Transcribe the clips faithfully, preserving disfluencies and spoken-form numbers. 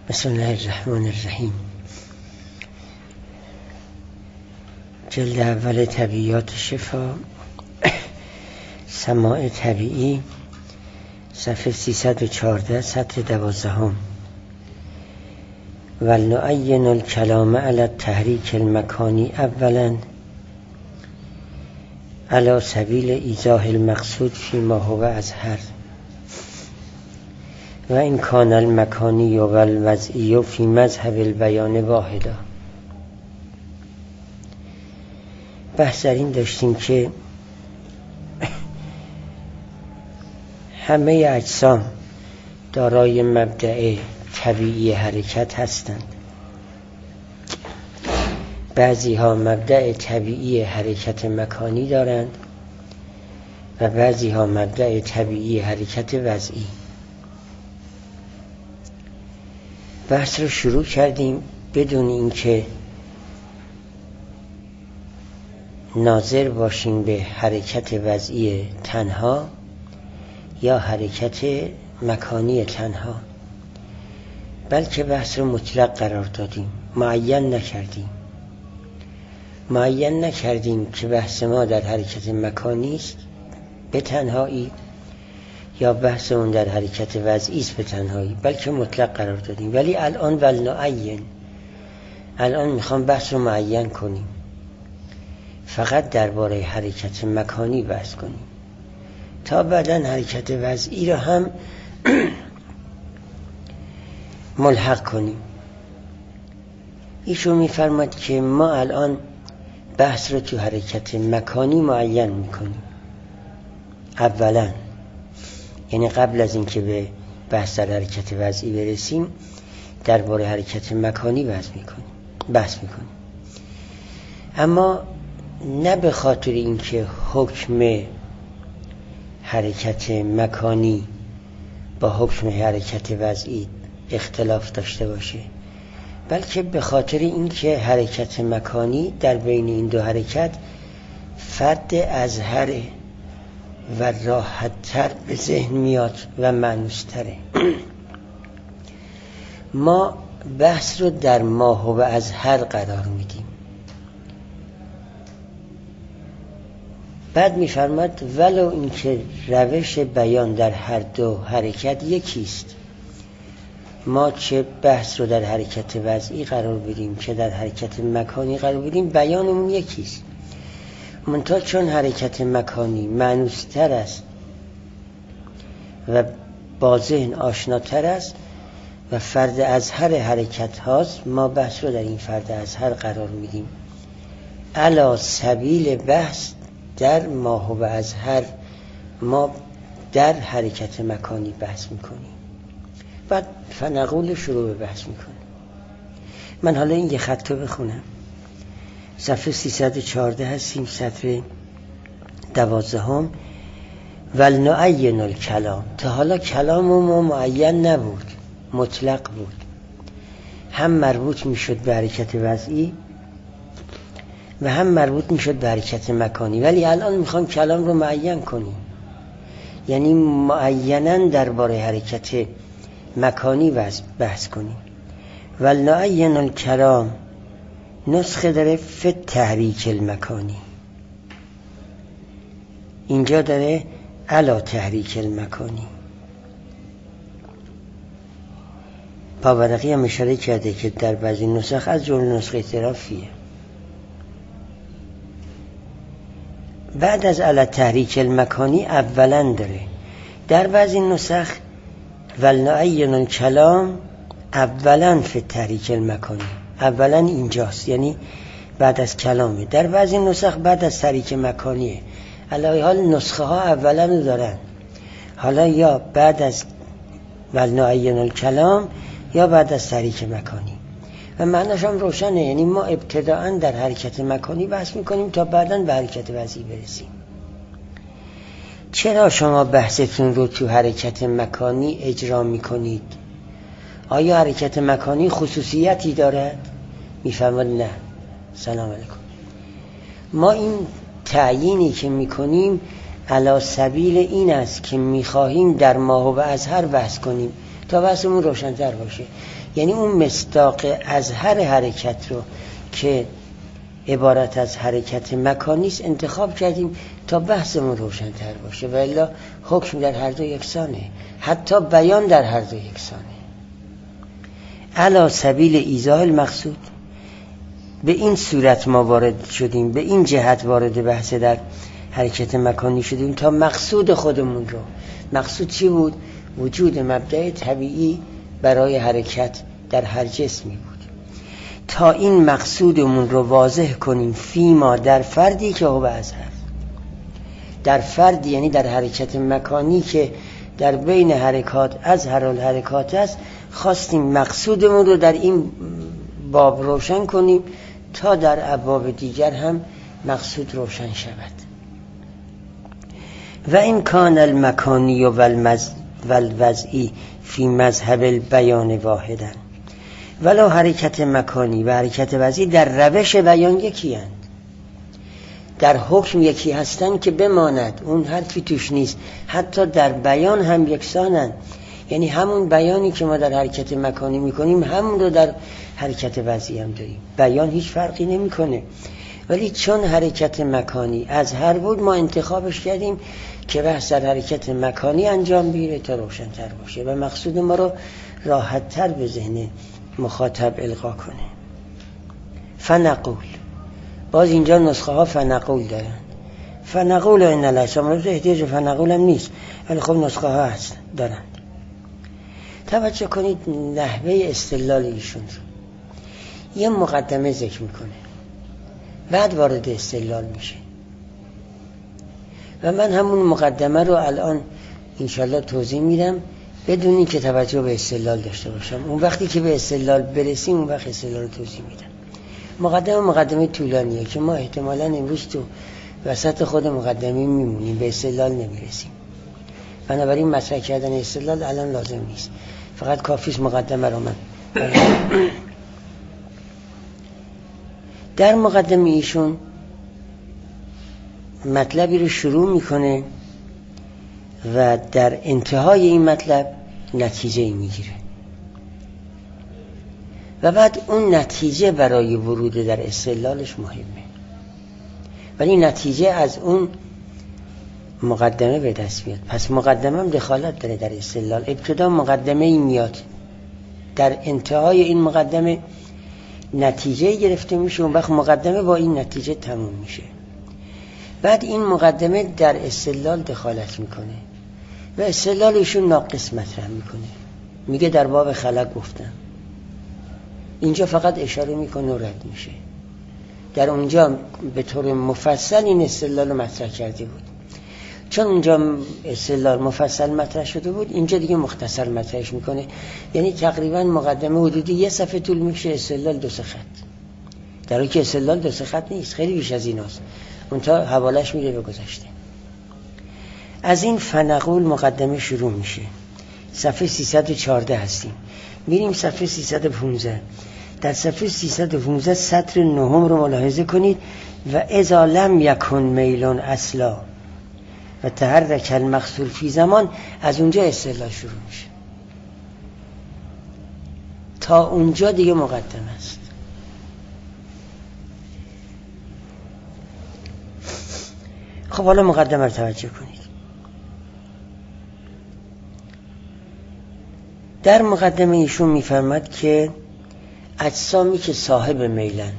بسم الله الرحمن الرحیم. جلد اول طبیعیات شفا، سماع طبیعی، صفحه سیصد و چهارده، سطر دوازدهم. ولنعین الکلام علی التحریک المکانی اولا علی سبیل ایضاح المقصود فیما هو اظهر و این کان المکانی و الوضعی فی مذهب البیان واحدا. بحث در این داشتیم که همه اجسام دارای مبدأ طبیعی حرکت هستند. بعضی ها مبدأ طبیعی حرکت مکانی دارند و بعضی ها مبدأ طبیعی حرکت وضعی. بحث رو شروع کردیم بدون اینکه ناظر باشیم به حرکت وضعی تنها یا حرکت مکانی تنها، بلکه بحث رو مطلق قرار دادیم، معین نکردیم. معین نکردیم که بحث ما در حرکت مکانی است به تنهایی یا بحث اون در حرکت وضعی است به تنهایی، بلکه مطلق قرار دادیم. ولی الان ولنعین، الان میخوام بحث رو معین کنیم، فقط درباره حرکت مکانی بحث کنیم تا بعداً حرکت وضعی رو هم ملحق کنیم. ایشون میفرماد که ما الان بحث رو تو حرکت مکانی معین میکنیم اولا، یعنی قبل از اینکه به بحث در حرکت وضعی برسیم درباره حرکت مکانی بحث میکنیم بحث میکنیم اما نه به خاطر اینکه حکم حرکت مکانی با حکم حرکت وضعی اختلاف داشته باشه، بلکه به خاطر اینکه حرکت مکانی در بین این دو حرکت فرد اظهره و راحت تر به ذهن میاد و معنوس تره. ما بحث رو در ما هو اظهر قرار میدیم. بعد میفرماد ولو اینکه روش بیان در هر دو حرکت یکیست، ما چه بحث رو در حرکت وضعی قرار بدیم چه در حرکت مکانی قرار بدیم، بیانمون یکیست. منتها چون حرکت مکانی معنوستر است و با ذهن آشناتر است و فرد اظهر حرکت هاست، ما بحث رو در این فرد اظهر قرار میدیم علی سبیل بحث در ما هو اظهر. ما در حرکت مکانی بحث میکنیم، بعد فنقول شروع به بحث میکنیم. من حالا این یه خط رو بخونم. صفحه سیصد و چهارده هستیم، سطر دوازدهم. ولنعین الکلام. تا حالا کلام ما معین نبود، مطلق بود، هم مربوط میشد به حرکت وضعی و هم مربوط میشد به حرکت مکانی. ولی الان میخوام کلام رو معین کنیم، یعنی معیناً درباره حرکت مکانی بحث کنیم. ولنعین الکلام نسخه داره فی تحریک المکانی، اینجا داره علی تحریک المکانی. پاورقی هم اشاره کرده که در بعضی نسخ از جمله نسخه اعترافیه. بعد از علی تحریک المکانی اولا داره. در بعضی نسخ ولنعین الکلام اولا فی تحریک المکانی، اولا اینجاست، یعنی بعد از کلامه. در بعضی نسخ بعد از تحریک مکانیه. علی حال نسخه ها اولا رو دارن، حالا یا بعد از ولنعین الکلام یا بعد از تحریک مکانی و معناش هم روشنه، یعنی ما ابتداءً در حرکت مکانی بحث میکنیم تا بعداً به حرکت وضعی برسیم. چرا شما بحثتون رو تو حرکت مکانی اجرا میکنید؟ آیا حرکت مکانی خصوصیتی دارد؟ میفرماد نه. سلام علیکم. ما این تعیینی که میکنیم علی سبیل این است که میخواهیم در ما هو اظهر بحث کنیم تا بحثمون روشن‌تر باشه. یعنی اون مصداق از هر حرکت رو که عبارت از حرکت مکانی است انتخاب کردیم تا بحثمون روشن‌تر باشه، و الا حکم در هر دو یکسانه، حتی بیان در هر دو یکسانه. علی سبیل ایضاح المقصود، به این صورت ما وارد شدیم، به این جهت وارد بحث در حرکت مکانی شدیم تا مقصود خودمون رو، مقصود چی بود؟ وجود مبدأ طبیعی برای حرکت در هر جسمی بود، تا این مقصودمون رو واضح کنیم فیما در فردی که هو اظهر، در فردی یعنی در حرکت مکانی که در بین حرکات اظهر الحرکات است، خواستیم مقصودمون رو در این باب روشن کنیم تا در ابواب دیگر هم مقصود روشن شود. و این کان المکانی و الوضعی فی مذهب البیان واحدن، ولو حرکت مکانی و حرکت وضعی در روش بیان یکی هستند، در حکم یکی هستند که بماند اون حرفی توش نیست، حتی در بیان هم یکسانند. یعنی همون بیانی که ما در حرکت مکانی میکنیم همون رو در حرکت وضعی هم داریم، بیان هیچ فرقی نمیکنه. ولی چون حرکت مکانی اظهر بود ما انتخابش کردیم که بحث در حرکت مکانی انجام بگیره تا روشن‌تر باشه و مقصود ما رو راحت‌تر به ذهن مخاطب القا کنه. فنقول، باز اینجا نسخه ها فنقول دارن، فنقول و این الاسلام رو احتیاج فنقول هم نیست، ولی خب نسخه ها هست دارن. توجه کنید نحوه استدلال ایشون رو، یه مقدمه ذکر میکنه بعد وارد استدلال میشه و من همون مقدمه رو الان انشالله توضیح میدم بدون این که توجه به استدلال داشته باشم. اون وقتی که به استدلال برسیم اون وقت استدلال رو توضیح میدم. مقدمه مقدمه طولانیه که ما احتمالاً امروز تو وسط خود مقدمه میمونیم، به استدلال نمیرسیم، بنابراین مطرح کردن استدلال الان لازم نیست، فقط کافیست مقدمه رو من در مقدمه ایشون مطلبی رو شروع میکنه و در انتهای این مطلب نتیجه میگیره و بعد اون نتیجه برای ورود در استدلالش مهمه، ولی نتیجه از اون مقدمه به دست میاد. پس مقدمه هم دخالت داره در استدلال. ابتدا مقدمه این میاد، در انتهای این مقدمه نتیجه گرفته میشه، اون وقت مقدمه با این نتیجه تموم میشه. بعد این مقدمه در استدلال دخالت میکنه و استدلالشون ناقص مطرح میکنه، میگه در باب خلق گفتم، اینجا فقط اشاره میکنه و رد میشه. در اونجا به طور مفصل این استدلال رو مطرح کرده بود، چون اونجا استدلال مفصل مطرح شده بود اینجا دیگه مختصر مطرحش میکنه. یعنی تقریبا مقدمه حدودی یه صفحه طول میشه، استدلال دو سه خط، در حالی که استدلال دو سه خط نیست، خیلی بیش از ایناست، اونتا حوالش میره به گذشته. از این فنقول مقدمه شروع میشه، صفحه سیصد و چهارده هستیم، میریم صفحه سیصد و پانزده. در صفحه سیصد و پانزده سطر نهم رو ملاحظه کنید. و اذا لم یکن میلون اصلا و تحرک المقصور فی زمان، از اونجا استدلال شروع میشه، تا اونجا دیگه مقدمه است. خب حالا مقدمه رو توجه کنید. در مقدمه ایشون میفرماد که اجسامی که صاحب میلند،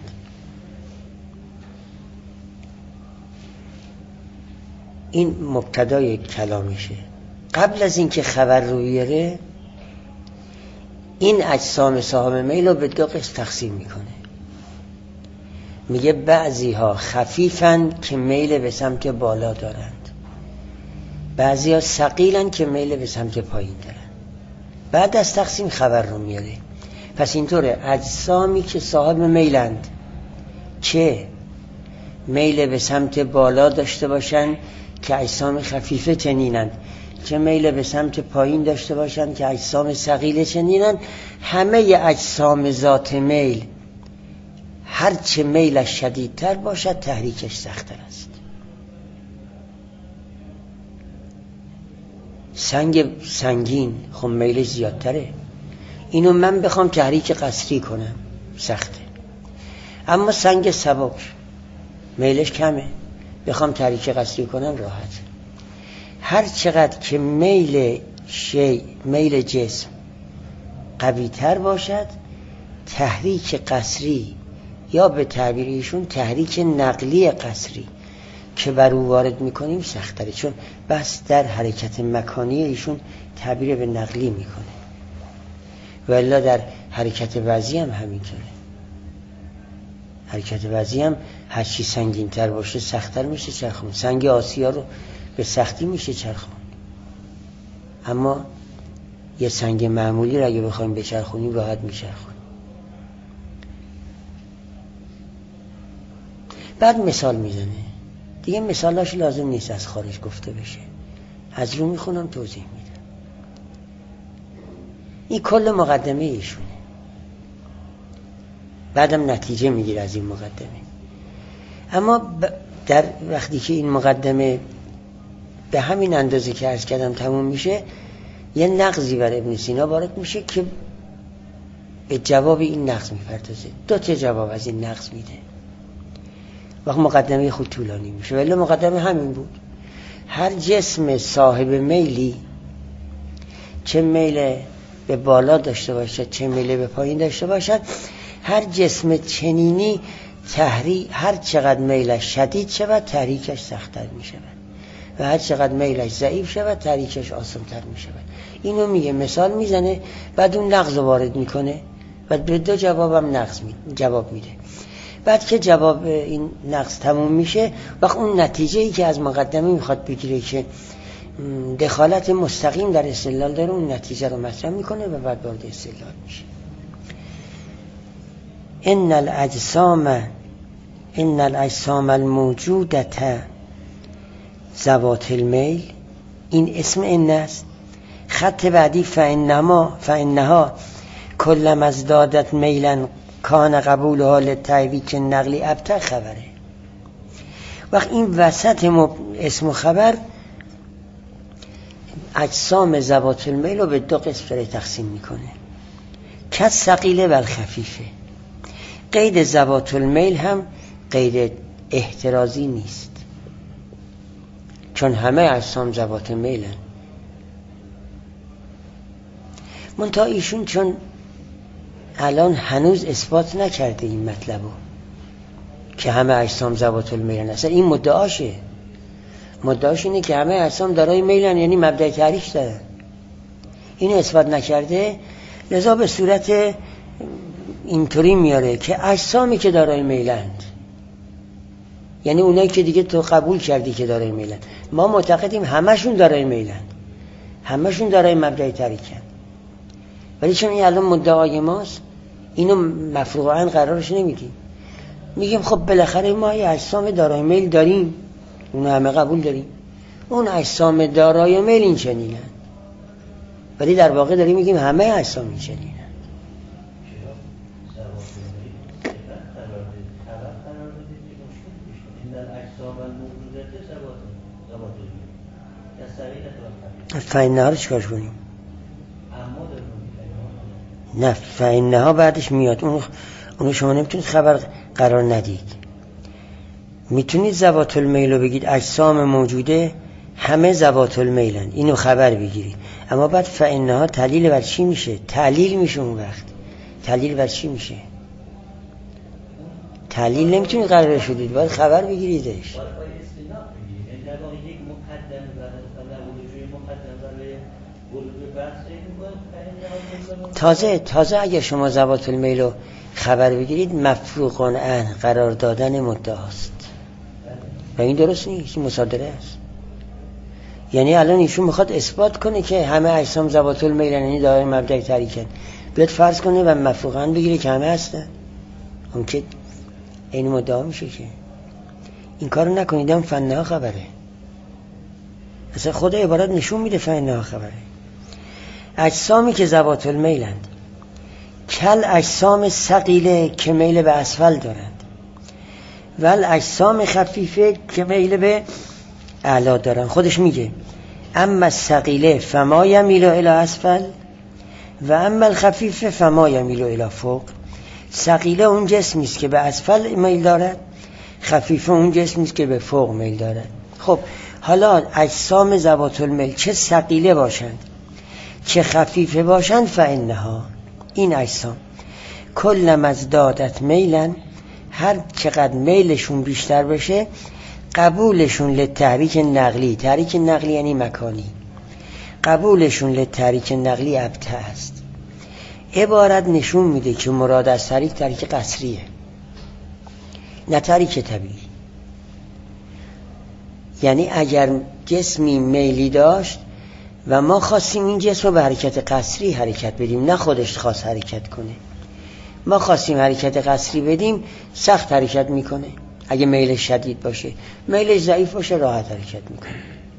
این مبتدای کلامشه، قبل از اینکه خبر رو بیاره این اجسام صاحب میل رو به دو قسم تقسیم میکنه. میگه بعضی ها خفیفن که میل به سمت بالا دارند، بعضی ها ثقیلن که میل به سمت پایین دارند. بعد از تقسیم خبر رو میاره. پس اینطوره اجسامی که صاحب میلند که میل به سمت بالا داشته باشن که اجسام خفیفه چنینند، که میل به سمت پایین داشته باشن که اجسام ثقیله چنینند. همه اجسام ذات میل هرچه میلش شدیدتر باشد تحریکش سخت‌تر است. سنگ سنگین خب میلش زیادتره، اینو من بخوام تحریک قصری کنم سخته، اما سنگ سبک میلش کمه، بخوام تحریک قصری کنم راحت. هر چقدر که میل شی میل جسم قوی تر باشد، تحریک قصری یا به تعبیر ایشون تحریک نقلی قصری که بر او وارد میکنیم سخت‌تره، چون بس در حرکت مکانی ایشون تعبیر به نقلی میکنه و الا در حرکت وضعی هم همینطوره. حرکت وضعی هم هر چی سنگین تر باشه سخت‌تر میشه چرخون. سنگ آسیا رو به سختی میشه چرخون، اما یه سنگ معمولی رو اگه بخوایم بچرخونیم راحت میچرخونیم. بعد مثال میزنه دیگه، مثالاش لازم نیست از خارج گفته بشه، از رو میخونم توضیح میدم. این کل مقدمه ایشونه، بعدم نتیجه میگیره از این مقدمه. اما در وقتی که این مقدمه به همین اندازه که عرض کردم تموم میشه، یه نقضی بر ابن سینا وارد میشه که به جواب این نقض میپردازه. دو تا جواب از این نقض میده. وقت مقدمه خود طولانی میشه، ولی مقدمه همین بود. هر جسم صاحب میلی، چه میل به بالا داشته باشد چه میل به پایین داشته باشد، هر جسم چنینی تحریک، هر چقدر میلش شدید شود تحریکش سخت‌تر میشود و هر چقدر میلش ضعیف شود تحریکش آسان‌تر میشود. اینو میگه، مثال میزنه، بعد اون نقض وارد میکنه و به دو جوابم نقض می... جواب میده. بعد که جواب این نقض تموم میشه، وقت اون نتیجه ای که از مقدمه میخواد بگیره که دخالت مستقیم در استدلال داره، اون نتیجه رو مطرح میکنه و بعد وارد استدلال میشه. ان الاجسام ان الاجسام الموجودة ذوات المیل، این اسم ان است. خط بعدی فانما فانها کلما ازدادت میلا کان قبولها للتعویض نقلی ابتر خبره. وقت این وسط اسم و خبر اجسام ذوات المیل رو به دو قسم داره تقسیم میکنه، کس ثقیله و الخفیفه. قید ذوات المیل هم قید احترازی نیست، چون همه اجسام ذوات المیلن. منتها ایشون چون الان هنوز اثبات نکرده این مطلبو که همه اجسام ذوات المیلن، اصلا این مدعاشه. مدعاش اینه که همه اجسام دارای میلن، یعنی مبدأ تحریک داره. اینو اثبات نکرده، لذا به صورت اینطوری میاره که اجسامی که دارای میلند، یعنی اونایی که دیگه تو قبول کردی که دارای میلن، ما معتقدیم همشون دارای میلن، همشون دارای مبدأ تحریکن. ولی چون این الان مدعای ماست، اینو مفروعاً قرارش نمیدیم. میگیم خب بالاخره ما یه اجسام دارای میل داریم، اونو همه قبول داریم، اون اجسام دارای میل این چنینن، ولی در واقع داریم میگیم همه اجسام این چنینن. فإنها رو چکارش کنیم؟ نه، فإنها بعدش میاد، اونو, اونو شما نمیتونید خبر قرار ندید. میتونید ذوات المیل رو بگید اجسام موجوده همه ذوات المیلن، اینو خبر بگیرید، اما بعد فإنها تعلیل بر چی میشه؟ تعلیل میشه. اون وقت تعلیل بر چی میشه؟ تعلیل نمیتونید قرار شدید، باید خبر بگیریدش. تازه تازه اگه شما ذوات المیل رو خبر بگیرید، مفروغ عن قرار دادن مدعاست و این درست نیست، این مصادره است. یعنی الان ایشون میخواد اثبات کنه که همه اجسام ذوات المیل، یعنی دارای مبدأ تحریکن، بیاد فرض کنه و مفروغ عن بگیره که همه هستن، اون که این مدعا میشه. که این کارو نکنید، هم فإنها خبره. اصلا خود عبارت نشون میده فإنها خبره. اجسامی که ذوات المیلند، کل اجسام ثقیله که میل به اسفل دارند، ول اجسام خفیفه که میل به اعلا دارند. خودش میگه اما الثقیله فما یمیل الی اسفل و اما الخفیف فما یمیل الی فوق. ثقیله اون جسمی است که به اسفل میل دارد، خفیفه اون جسمی است که به فوق میل دارد. خب حالا اجسام ذوات المیل چه ثقیله باشند چه خفیفه باشند، فانها، این اجسام کلما ازدادت میلن، هر چقدر میلشون بیشتر بشه، قبولشون لتحریک نقلی، تحریک نقلی یعنی مکانی، قبولشون لتحریک نقلی ابتع است. عبارت نشون میده که مراد از تحریک تحریک قصریه، نه تحریک طبیعی. یعنی اگر جسمی میلی داشت و ما خواستیم این جسم رو به حرکت قصری حرکت بدیم، نه خودش خواست حرکت کنه، ما خواستیم حرکت قصری بدیم، سخت حرکت میکنه. اگه میلش شدید باشه، میلش ضعیف باشه، راحت حرکت میکنه.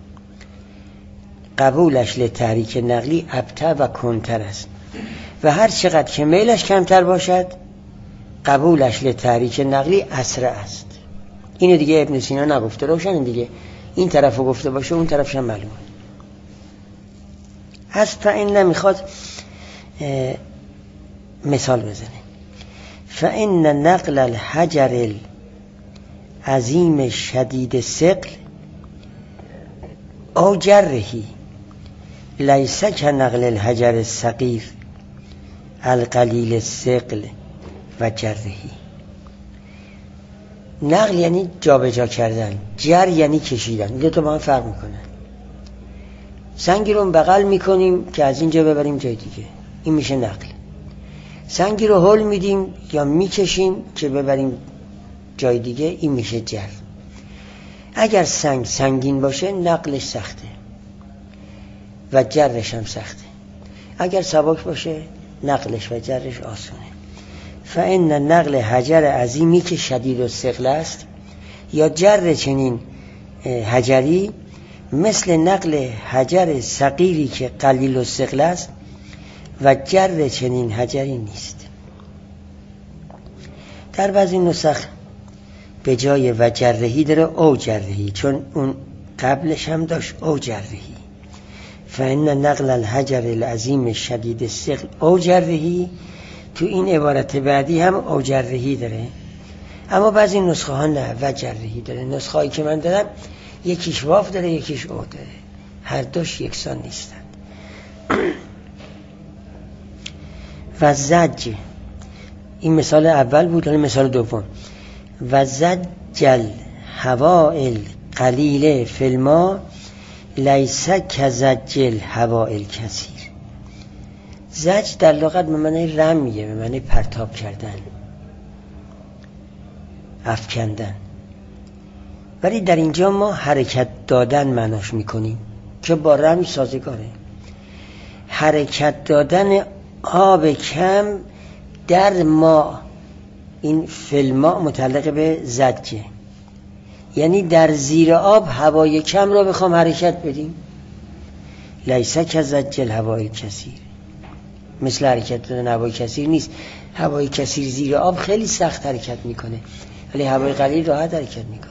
قبولش لتحریک نقلی ابتع و کنتر است و هر چقدر که میلش کمتر باشد، قبولش لتحریک نقلی اسرع است. اینو دیگه ابن سینا نگفته، روشن دیگه، این طرفو گفته باشه اون طرفش هم معلومه. از فإن نمیخواد مثال بزنه. فإن نقل الحجر العظیم شدید ثقل او جرهی لیس کنقل الحجر الصغیر القلیل الثقل و جرهی. نقل یعنی جابجا کردن، جر یعنی کشیدن. دو تا با هم فرق میکنن. سنگی رو بغل میکنیم که از اینجا ببریم جای دیگه، این میشه نقل. سنگی رو هل میدیم یا میکشیم که ببریم جای دیگه، این میشه جر. اگر سنگ سنگین باشه نقلش سخته و جرش هم سخته، اگر سبک باشه نقلش و جرش آسونه. فإن نقل حجر عظیمی که شدید و ثقل است یا جر چنین حجری مثل نقل حجر صغیری که قلیل و ثقل است و جر چنین حجری نیست. در بعضی نسخ به جای و جرهی داره او جرهی، چون اون قبلش هم داشت او جرهی. فإن نقل الحجر العظیم شدید الثقل او جرهی، تو این عبارت بعدی هم او جرهی داره، اما بعضی نسخه ها نه و جرهی داره. نسخه هایی که من دارم یکیش واف داره یکیش او داره، هر دوش یکسان نیستن. و زج، این مثال اول بود، این مثال دوم. و زجل هوائل قلیله فی الماء لیس کزجل هوائل کثیر. زج در لغت به معنی رمیه، به معنی پرتاب کردن، افکندن، ولی در اینجا ما حرکت دادن معناش میکنیم که با رمی سازگاره. حرکت دادن آب کم در ما، این فلما متعلق به زجه، یعنی در زیر آب هوای کم را بخوام حرکت بدیم. لیس کزجل هوای کثیر، مثل حرکت دادن هوای کثیر نیست. هوای کثیر زیر آب خیلی سخت حرکت میکنه، ولی هوای قلیل راحت حرکت میکنه.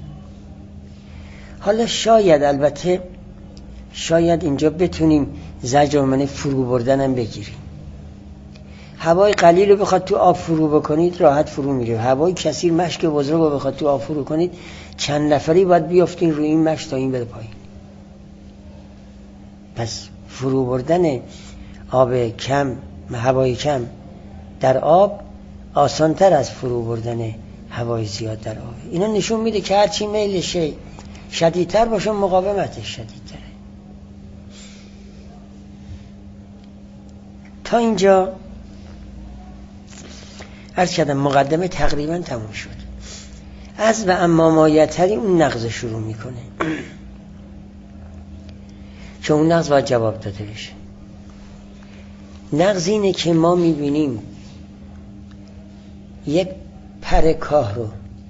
حالا شاید، البته شاید اینجا بتونیم زجر من فرو بردنم بگیریم. هوای قلیل رو بخواد تو آب فرو بکنید راحت فرو میره. هوای کثیر، مشک بزرگ رو بخواد تو آب فرو کنید چند نفری باید بیافتین روی این مشک تا این بره پایین. پس فرو بردن آب کم، هوای کم در آب آسانتر از فرو بردن هوای زیاد در آب. اینا نشون میده که هرچی میل شی شدیدتر باشه مقاومتش شدیدتره. تا اینجا عرض کردم مقدمه تقریبا تموم شد. از و اما مایتری اون نقض شروع میکنه چون اون نقض باید جواب داده بشه. نقض اینه که ما میبینیم یک پر کاه رو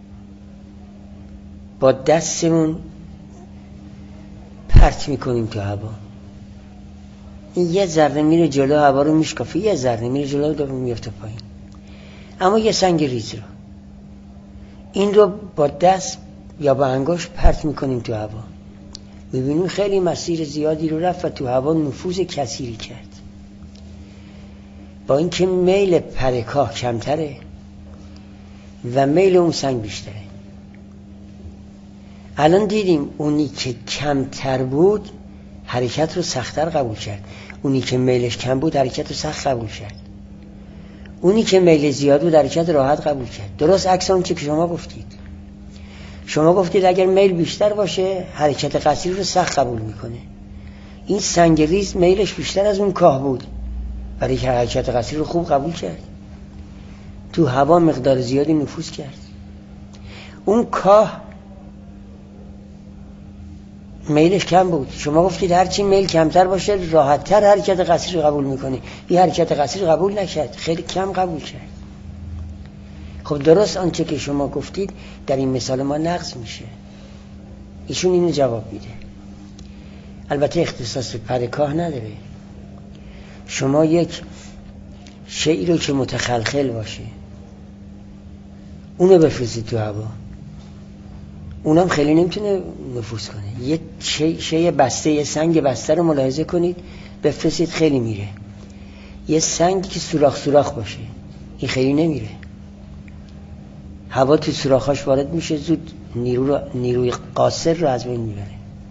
با دستمون پرت میکنیم تو هوا. این یه ذره میره جلو، هوا رو میشکافه، یه ذره میره جلو، دوباره میفته پایین. اما یه سنگ ریز رو، این رو با دست یا با انگشت پرت میکنیم تو هوا، میبینیم خیلی مسیر زیادی رو رفت و تو هوا نفوذ کثیری کرد، با اینکه میل پرکاه کمتره و میل اون سنگ بیشتره. الان دیدیم اونی که کمتر بود حرکت رو سخت‌تر قبول کرد، اونی که میلش کم بود حرکت رو سخت قبول کرد، اونی که میل زیاد بود حرکت راحت قبول کرد. درست عکس اون چه که شما گفتید. شما گفتید اگر میل بیشتر باشه حرکت قصیر رو سخت قبول میکنه. این سنگ ریز میلش بیشتر از اون کاه بود، برای که حرکت قصیر رو خوب قبول کرد، تو هوا مقدار زیادی نفوذ کرد. اون کاه میلش کم بود، شما گفتید هرچی میل کمتر باشه راحت‌تر حرکت قصیر رو قبول میکنه. این حرکت قصیر قبول نکرد، خیلی کم قبول کرد. خب درست آنچه که شما گفتید در این مثال ما نقض میشه. ایشون اینو جواب میده. البته اختصاص به پرکاه نداره. شما یک شیئی رو که متخلخل باشه اونو بفرستید تو هوا، اونم خیلی نمیتونه نفوذ کنه. یک شی شی بسته، یه سنگ بسته رو ملاحظه کنید، بفرستید خیلی میره. یه سنگی که سوراخ سوراخ باشه این خیلی نمیره. هوا تو سوراخاش وارد میشه، زود نیرو رو، نیروی قاصر رو از بین میبره.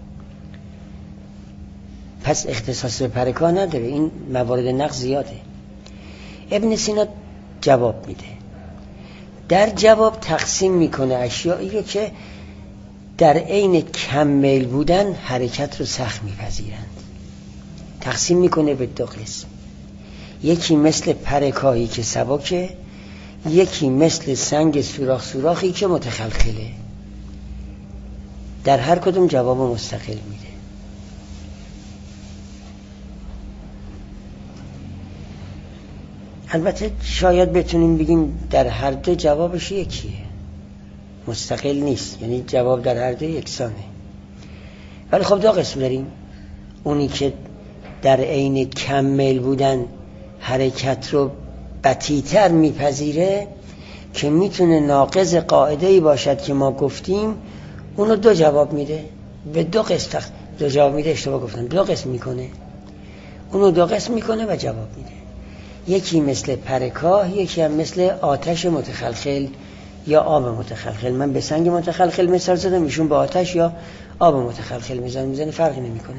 پس اختصاص به پرکاه نداره. این موارد نقض زیاده. ابن سینا جواب میده. در جواب تقسیم میکنه اشیایی رو که در عین کم میل بودن حرکت رو سخت میپذیرند. تقسیم میکنه به دو قسم. یکی مثل پرکاهی که سبکه، یکی مثل سنگ سوراخ سوراخی که متخلخله. در هر کدوم جواب مستقل میده. البته شاید بتونیم بگیم در هر دو جوابش یکیه، مستقل نیست، یعنی جواب در هر دو یکسانه. ولی خب دو قسم داریم. اونی که در عین کم میل بودن حرکت رو بطی‌تر میپذیره که میتونه ناقض قاعده‌ای باشد که ما گفتیم، اونو دو جواب میده. به دو قسم دو جواب میده، اشتباه گفتم، دو قسم میکنه. اونو دو قسم میکنه و جواب میده. یکی مثل پرکاه، یکی هم مثل آتش متخلخل یا آب متخلخل. من به سنگ متخلخل مثال زدم، ایشون به آتش یا آب متخلخل میزنه، میزنه فرقی نمیکنه.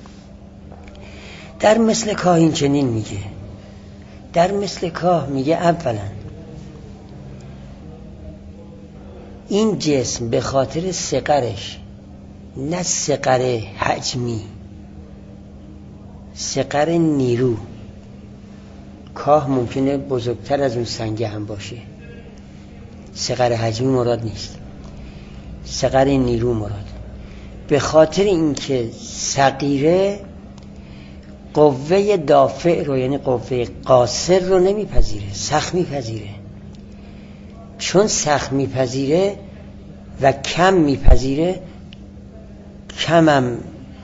در مثل کاه این چنین میگه. در مثل کاه میگه اولا این جسم به خاطر صغرش، نه صغر حجمی، صغر نیرو، کاه ممکنه بزرگتر از اون سنگ هم باشه، صغر حجمی مراد نیست، صغر نیرو مراد. به خاطر اینکه صغیره قوه دافع رو، یعنی قوه قاصر رو نمیپذیره، سخت میپذیره. چون سخت میپذیره و کم میپذیره، کمم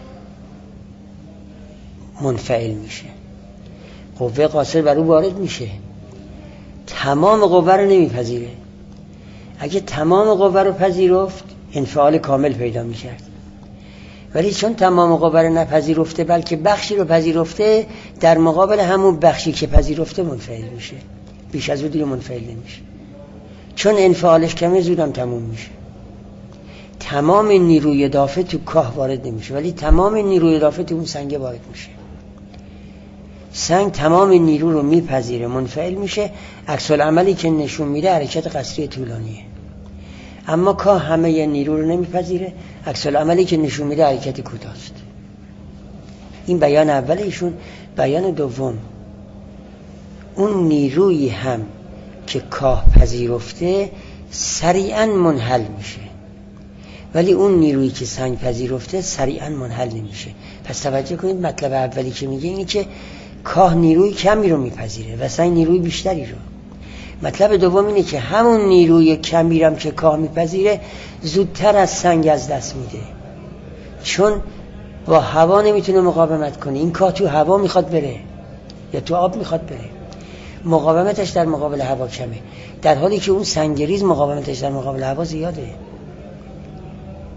منفعل میشه، قوه قاصر بر او وارد میشه، تمام قوه رو نمیپذیره. اگه تمام قوه رو پذیرفت انفعال کامل پیدا میکرد، ولی چون تمام قوه رو نپذیرفته بلکه بخشی رو پذیرفته، در مقابل همون بخشی که پذیرفته منفعل میشه، بیش از اون دیگه منفعل نمیشه. چون انفعالش کمه زودم تموم میشه. تمام نیروی دافع تو کاه وارد نمیشه، ولی تمام نیروی دافع تو اون سنگ وارد میشه. سنگ تمام نیرو رو میپذیره، منفعل میشه. عکس العملی که نشون میده حرکت قصری طولانیه. اما کاه همه ی نیرو رو نمیپذیره، عکس العملی که نشون میده حرکت کوتاست. این بیان اول ایشون. بیان دوم، اون نیروی هم که کاه پذیرفته سریعا منحل میشه، ولی اون نیرویی که سنگ پذیرفته سریعا منحل نمیشه. پس توجه کنید، مطلب اولی که میگه اینه که کاه نیروی کمی رو میپذیره و سنگ نیروی بیشتری رو. مطلب دوم اینه که همون نیروی کمی رو که کاه میپذیره زودتر از سنگ از دست میده، چون با هوا نمیتونه مقاومت کنه. این کاه تو هوا میخواد بره یا تو آب میخواد بره، مقاومتش در مقابل هوا کمه، در حالی که اون سنگریز مقاومتش در مقابل هوا زیاده.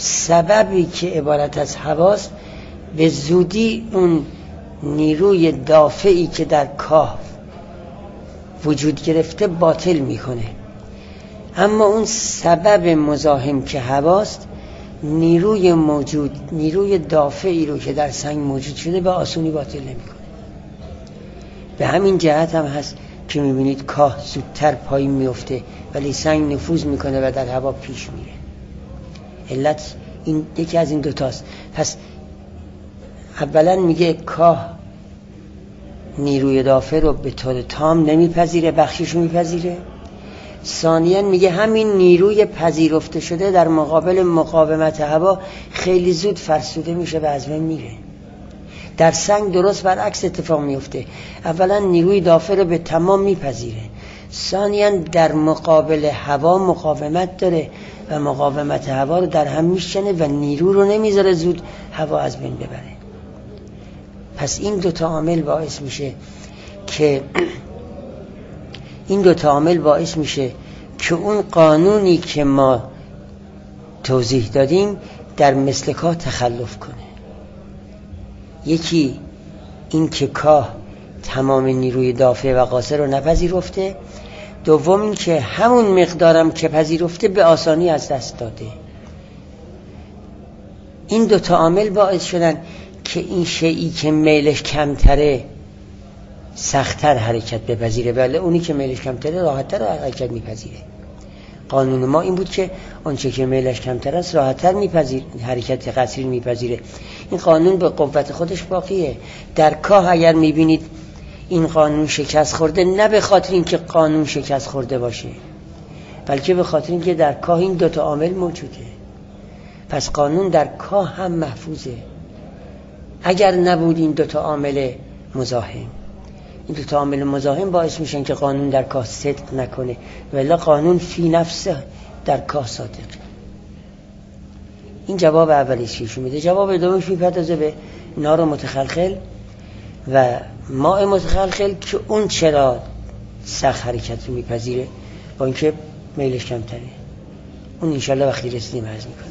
سببی که عبارت از هواست به زودی اون نیروی دافعی که در کاه وجود گرفته باطل میکنه. اما اون سبب مزاحم که هواست نیروی موجود، نیروی دافعی رو که در سنگ موجود شده به آسونی باطل نمیکنه. به همین جهت هم هست که میبینید کاه زودتر پایین میفته ولی سنگ نفوذ میکنه و در هوا پیش میره. علت این یکی از این دوتاست. پس اولا میگه کاه نیروی دافع رو به طور تام نمیپذیره، بخشش رو میپذیره. ثانیاً میگه همین نیروی پذیرفته شده در مقابل مقاومت هوا خیلی زود فرسوده میشه و از بین میره. در سنگ درست برعکس اتفاق میفته. اولا نیروی دافع رو به تمام میپذیره، ثانیاً در مقابل هوا مقاومت داره و مقاومت هوا رو در هم میشکنه و نیرو رو نمیذاره زود هوا از بین ببره. پس این دوتا عامل باعث میشه که این دوتا عامل باعث میشه که اون قانونی که ما توضیح دادیم در مثل کاه تخلف کنه. یکی این که کاه تمام نیروی دافع و قاصر رو نپذیرفته، دوم این که همون مقدارم که پذیرفته به آسانی از دست داده. این دوتا عامل باعث شدن که این شیئی که میلش کمتره سخت‌تر حرکت بپذیره، بله اونی که میلش کمتره راحت‌تر حرکت میپذیره. قانون ما این بود که اونچه که میلش کمتر است راحت‌تر میپذیره، حرکت قصیر میپذیره. این قانون به قوت خودش باقیه. در کاه اگر میبینید این قانون شکست خورده، نه به خاطر اینکه قانون شکست خورده باشه، بلکه به خاطر اینکه در کاه این دوتا عامل موجوده. پس قانون در کاه هم محفوظه. اگر نبود این دوتا عامل مزاحم، این دوتا عامل مزاحم باعث میشن که قانون در کاه صدق نکنه، ولی قانون فی نفسه در کاه صادق. این جواب اولیش چیشو میده. جواب دومش میپردازه به نار متخلخل و ماء متخلخل که اون چرا سخت حرکت رو میپذیره با اینکه میلش کمتره. اون انشالله وقتی رسیدیم عرض میکنم.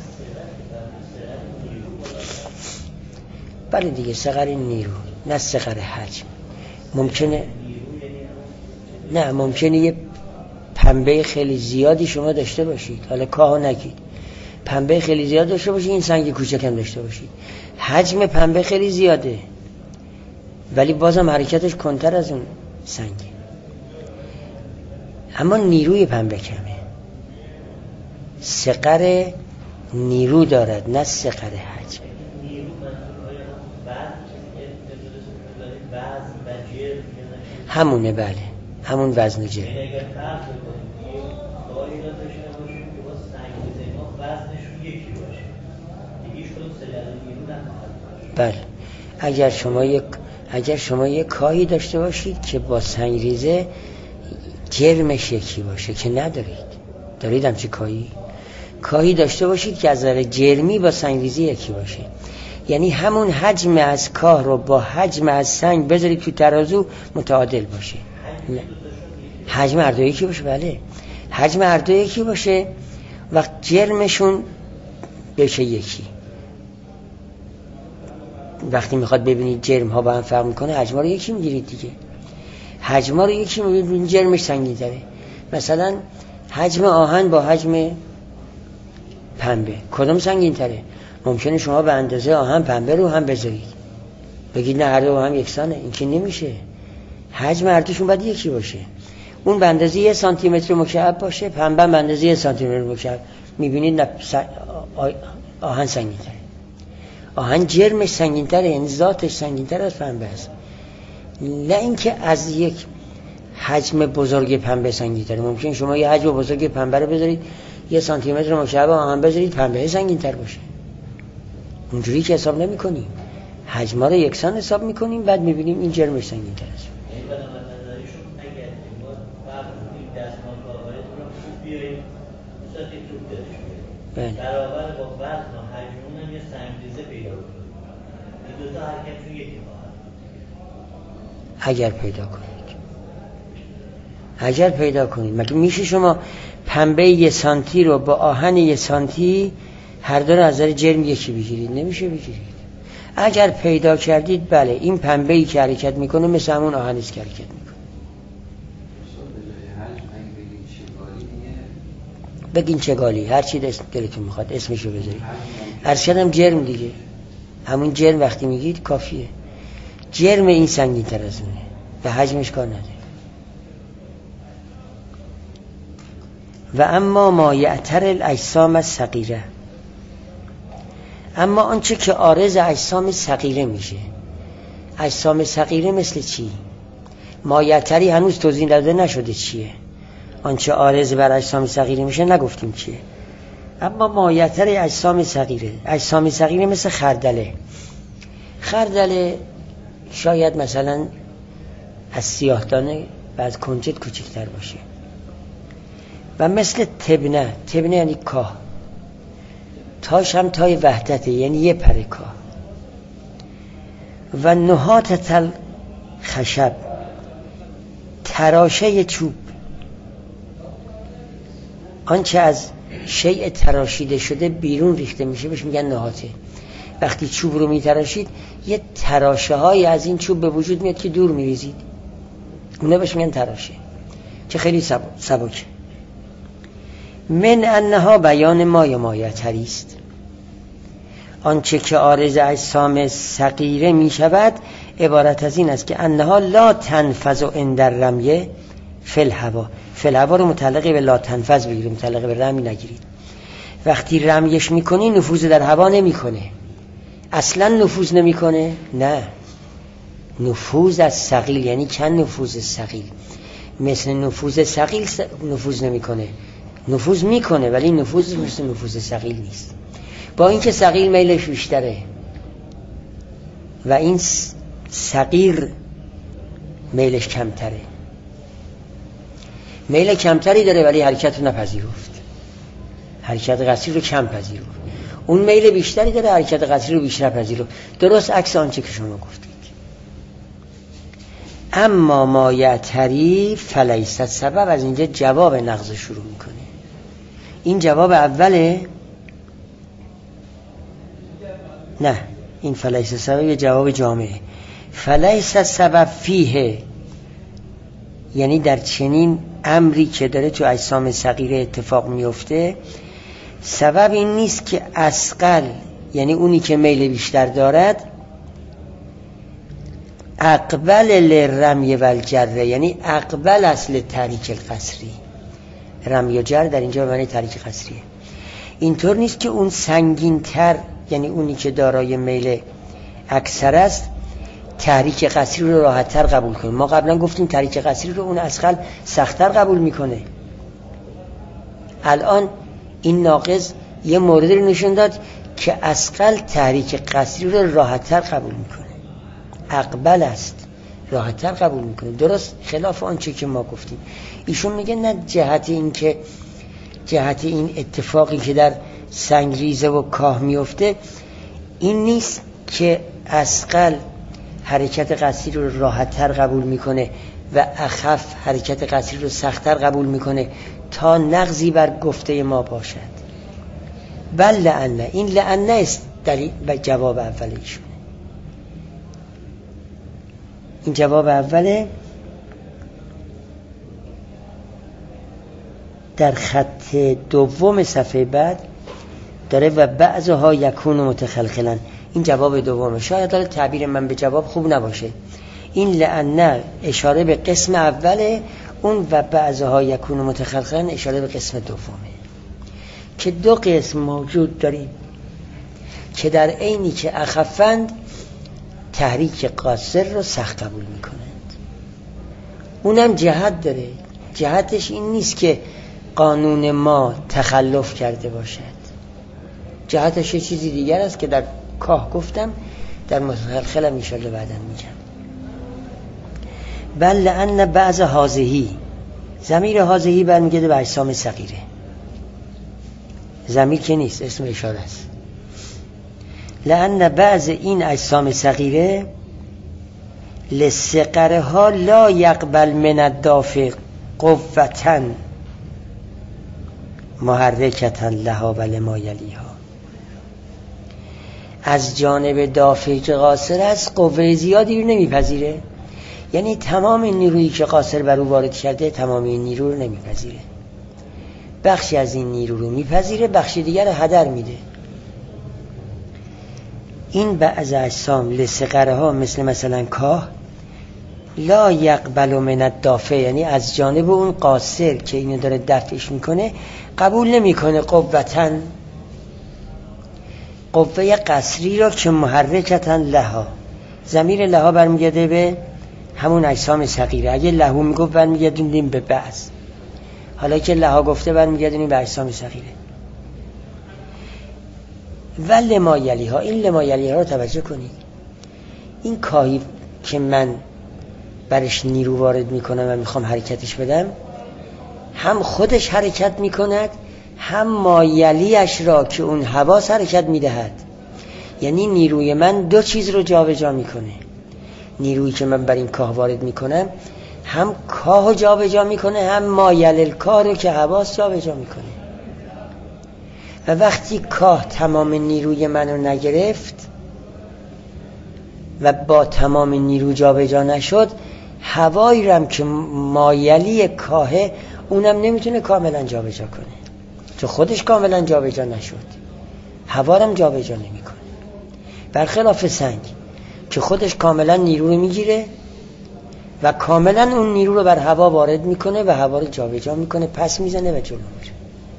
بله دیگه، صغر نیرو نه صغر حجم. ممکنه نه ممکنه یه پنبه خیلی زیادی شما داشته باشید، حالا کاهو نگید، پنبه خیلی زیاد داشته باشید، این سنگ کوچک هم داشته باشید، حجم پنبه خیلی زیاده ولی بازم حرکتش کنتر از اون سنگه، اما نیروی پنبه کمه. صغر نیرو دارد نه صغر حجم. همونه، بله همون وزن جرم. بله اگر شما یک اگر شما یک کاهی داشته باشید که با سنگریزه جرمش یکی باشه که ندارید، دارید همچه کاهی کاهی داشته باشید که از نظر جرمی با سنگریزه یکی باشه، یعنی همون حجم از کاه رو با حجم از سنگ بذارید تو ترازو متعادل باشه. حجم هر دو یکی باشه، بله حجم هر دو یکی باشه و جرمشون بشه یکی. وقتی میخواد ببینید جرم ها با هم فرق میکنه، حجم ها رو یکی میگیرید دیگه. حجم ها رو یکی میگیرید، جرمش سنگین تره. مثلا حجم آهن با حجم پنبه کدوم سنگین تره؟ ممکنه شما به اندازه آهن پنبه رو هم بذارید بگید نه هر دو هم یکسانه، این که نمیشه. حجم هر دوشون باید یکی باشه. اون به اندازه یک سانتی متر مکعب باشه، پنبه به اندازه یک سانتی متر مکعب. میبینید آهن سنگین تره. آهن جرمش سنگین تره، یعنی ذاتش سنگین تر از پنبه است، نه اینکه از یک حجم بزرگ پنبه سنگین تره. ممکن شما یه حجم بزرگ پنبه رو بذارید یک سانتی متر مکعب آهن بذارید، پنبه سنگین تر باشه. اونجوری که حساب نمی کنیم، حجم رو یکسان حساب میکنیم، بعد میبینیم این جرمش سنگین تر است. بله. برابر با وزن و حجم هم یه سنگریزه پیدا کنید. این دو تا حرکتشون یکی خواهد. اگر پیدا کنید اگر پیدا کنید مگه میشه شما پنبه یه سانتی رو با آهن یه سانتی هر دو از نظر جرم یکی بگیرید؟ نمیشه بگیرید. اگر پیدا کردید بله این پنبه‌ای که حرکت میکنه مثل همون آهنیست که حرکت میکنه. بگین چگالی، هر چی دلتون میخواد اسمشو بذارید. عرض کردم جرم دیگه، همون جرم وقتی میگید کافیه. جرم این سنگین تر از اونه و حجمش کار نداره. و اما ما یعتر الاجسام الصغیره، اما آنچه که عارض اجسام صغیره میشه. اجسام صغیره مثل چی؟ ما یعتری هنوز توضیح داده نشده چیه. آنچه عارض بر اجسام صغیره میشه نگفتیم چیه. اما ما یعتر اجسام صغیره، اجسام صغیره مثل خردله. خردله شاید مثلا از سیاهدانه و از کنجد کوچکتر باشه. و مثل تبنه، تبنه یعنی کاه، تاش هم تای وحدته یعنی یه پر کاه. و نهات تل خشب، تراشه چوب، آنچه از شیء تراشیده شده بیرون ریخته میشه بهش میگن نهاته. وقتی چوب رو میتراشید یه تراشه های از این چوب به وجود میاد که دور میریزید، اونه بهش میگن تراشه، که خیلی سب... سبکه. من انها بیان ما یا مایتری است، آنچه که عارض اجسام صغیره می شود عبارت از این است که انها لا تنفذ عند الرمی فی الهوا. فی الهوا رو متعلق به لا تنفذ بگیرید، متعلق به رمی نگیرید. وقتی رمیش میکنی نفوذ در هوا نمیکنه، اصلا نفوذ نمیکنه. نه، نفوذ از ثقیل یعنی چند نفوذ ثقیل، مثل نفوذ ثقیل نفوذ نمیکنه، نفوذ میکنه ولی نفوذ مثل نفوذ ثقیل نیست. با اینکه ثقیل میلش بیشتره و این صغیر میلش کمتره. میل کمتری داره ولی حرکت رو نپذیرفت، حرکت قصیر رو کم پذیرفت. اون میل بیشتری داره، حرکت قصیر رو بیشتر پذیرفت. درست عکس آنچه که شما گفتید. اما ما یعتری فلیست سبب، از اینجا جواب نقض شروع میکنه. این جواب اوله؟ نه، این فلیست سبب یه جواب جامعه. فلیست سبب فیه، یعنی در چنین امری که داره تو اجسام صغیره اتفاق میفته، سبب این نیست که اثقل، یعنی اونی که میل بیشتر دارد، اقبل لرمی و الجره، یعنی اقبل اصل تحریک القصری. رمی و جر در اینجا به معنی تحریک قصریه. اینطور نیست که اون سنگین تر، یعنی اونی که دارای میل اکثر است، تحریک قصری رو راحت تر قبول کنه. ما قبلا گفتیم تحریک قصری رو اون اثقل سخت‌تر قبول میکنه. الان این ناقض یه موردی رو نشون داد که اثقل تحریک قصری رو راحت تر قبول میکنه، اقبل است، راحت تر قبول میکنه. درست خلاف آنچه که ما گفتیم. ایشون میگه نه، جهت این که جهت این اتفاقی که در سنگریزه و کاه میفته این نیست که اثقل حرکت قصری رو راحت تر قبول میکنه و اخف حرکت قصری رو سخت تر قبول میکنه تا نقضی بر گفته ما باشد. بل لعنه، این لعنه است دلیل و جواب اولیشونه. این جواب اوله در خط دوم صفحه بعد داره و بعضها یکون متخلخلن. این جواب دومه. شاید حالا تعبیر من به جواب خوب نباشه. این لعنه اشاره به قسم اوله، اون و بعضها یکون متخلخلن اشاره به قسم دومه، که دو قسم موجود داریم که در عینی که اخفند تحریک قاصر رو سخت قبول میکنند. اونم جهت داره. جهتش این نیست که قانون ما تخلف کرده باشد، جهتش یه چیزی دیگر است که در کاه گفتم، در متخلخلم انشالله بعداً میگم. بل لأن بعض هازهی، ضمیر هازهی برمیگرده به اجسام صغیره. ضمیر که نیست، اسم اشاره است. لأن بعض این اجسام صغیره لصغرها لا یقبل من الدافع قوة محرکة لها و لما یلیها. از جانب دافع که قاصر است قوه زیادی رو نمیپذیره، یعنی تمام نیرویی که قاصر بر او وارد کرده تمام این نیرو رو نمیپذیره، بخشی از این نیرو رو میپذیره، بخشی دیگر رو هدر میده. این بعض اجسام لصغره ها مثل مثلا کاه لا یقبل من الدافع، یعنی از جانب اون قاصر که اینو داره دفعش میکنه قبول نمیکنه قوتاً، قوه قصری را که محرکتاً لها، ضمیر لها برمیگرده به همون اجسام صغیره، اگه لهو میگفت برمیگردونیم به بعض، حالا که لها گفته برمیگردونیم به اجسام صغیره. و لمایلی ها، این لمایلی ها رو توجه کنید، این کاهی که من برش نیرو وارد میکنم و میخوام حرکتش بدم، هم خودش حرکت میکند هم مایلیش را که اون حواس حرکت میدهد، یعنی نیروی من دو چیز رو جابجا میکنه. نیرویی که من بر این کاه وارد میکنم هم کاه جابجا میکنه هم مایل الکاه رو که حواس جابجا میکنه. و وقتی کاه تمام نیروی منو نگرفت و با تمام نیرو جابجا نشد، هوایی رم که مایلی کاهه اونم نمیتونه کاملا جابجا کنه، چون خودش کاملا جابجا نشد، هوا رم جابجا نمیکنه. برخلاف سنگ که خودش کاملا نیرو رو میگیره و کاملا اون نیرو رو بر هوا وارد میکنه و هوا رو جابجا میکنه، پس میزنه و جلو میره.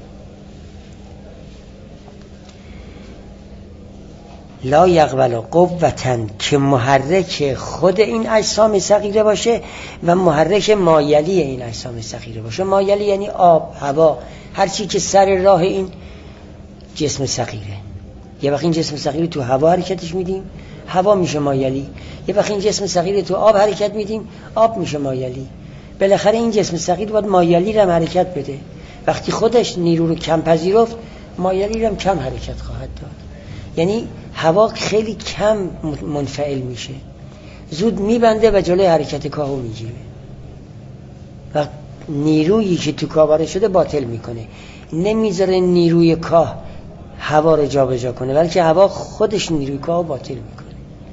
لا یقبل قوتاً که محرک خود این اجسام صغیره باشه و محرک مایلی این اجسام صغیره باشه. مایلی یعنی آب، هوا، هر چی که سر راه این جسم صغیره. یه وقت این جسم صغیر تو هوا حرکتش میدیم، هوا میشه مایلی. یه وقت این جسم صغیر تو آب حرکت میدیم، آب میشه مایلی. بالاخره این جسم صغیر باید مایلی رو هم حرکت بده. وقتی خودش نیرو رو کم پذیرفت، مایلی رو هم کم حرکت خواهد داد. یعنی هوا خیلی کم منفعل میشه، زود میبنده و جلوی حرکت کاهو میگیره و نیرویی که تو کاه وارد شده باطل میکنه، نمیذاره نیروی کاه هوا رو جا بجا کنه، بلکه هوا خودش نیروی کاه باطل میکنه.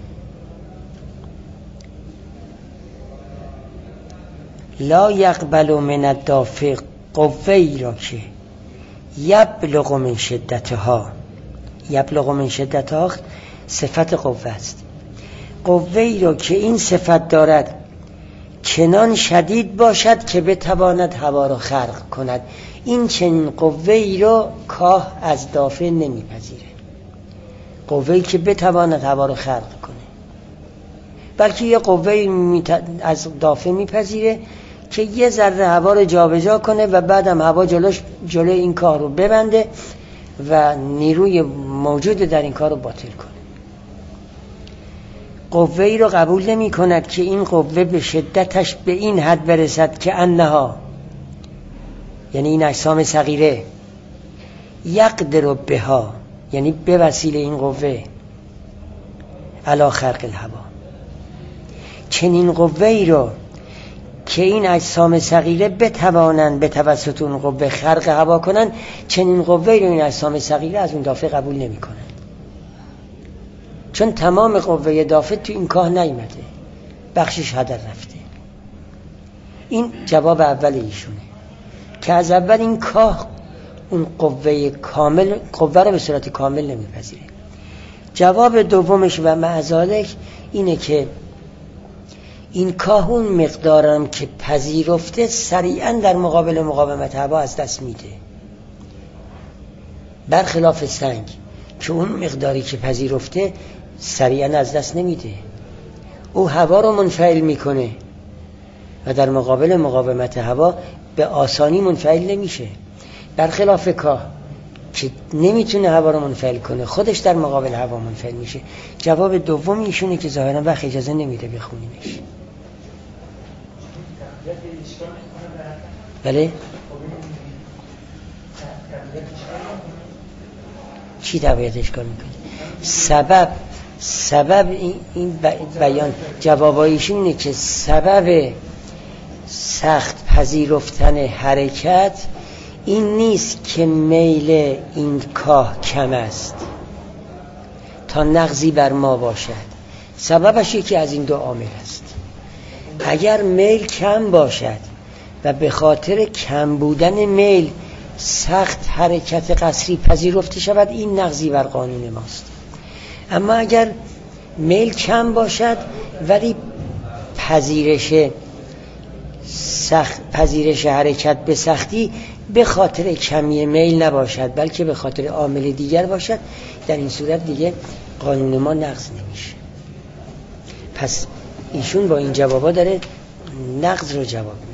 لا یقبل من الدافع قوه ای را که یبلغ من شدتها، یبلغ من شدتها صفت قوه است، قوه ای را که این صفت دارد چنان شدید باشد که بتواند هوا را خرق کند. این چنین قوه ای را کاه از دافع نمیپذیره، قوه ای که بتواند هوا را خرق کنه، بلکه یه قوه ای از دافع میپذیره که یه ذره هوا رو جابجا کنه و بعدم هوا جلوش جلوی این کار رو ببنده و نیروی موجود در این کار رو باطل کنه. قوه ای رو قبول نمی کند که این قوه به شدتش به این حد برسد که انها، یعنی این اجسام صغیره، یقدر بها، یعنی به وسیله این قوه، علی خرق الهوا، چنین قوه ای رو که این اجسام صغیره بتوانند به توسط اون قوه خرق هوا کنن، چنین قوه ای رو این اجسام صغیره از اون دافع قبول نمی کنن، چون تمام قوه دافع تو این کاه نیامده، بخشش هدر رفته. این جواب اول ایشونه که از اول این کاه اون قوه کامل، قوه رو به صورت کامل نمیپذیره. جواب دومش و معذالک اینه که این کاه اون مقدارم که پذیرفته سریعا در مقابل مقاومت هوا از دست میده، برخلاف سنگ که اون مقداری که پذیرفته سریعا از دست نمیده، او هوا رو منفعل میکنه و در مقابل مقاومت هوا به آسانی منفعل نمیشه، برخلاف کاه که نمیتونه هوا رو منفعل کنه، خودش در مقابل هوا منفعل میشه. جواب دوم ایشونه که ظاهرا وقت اجازه نمیده بخونیمش. بله؟ چی طبیعت اشکال میکنه؟ سبب سبب این بیان جوابایشون اینه که سبب سخت پذیرفتن حرکت این نیست که میل این کاه کم است، تا نقضی بر ما باشد. سببش یکی از این دو عامل است. اگر میل کم باشد و به خاطر کم بودن میل سخت حرکت قسری پذیرفته شود، این نقضی بر قانون ماست. اما اگر میل کم باشد ولی پذیرش سخت پذیرش حرکت به سختی به خاطر کمی میل نباشد بلکه به خاطر عامل دیگر باشد، در این صورت دیگه قانون ما نقض نمیشه. پس ایشون با این جوابا داره نقض رو جواب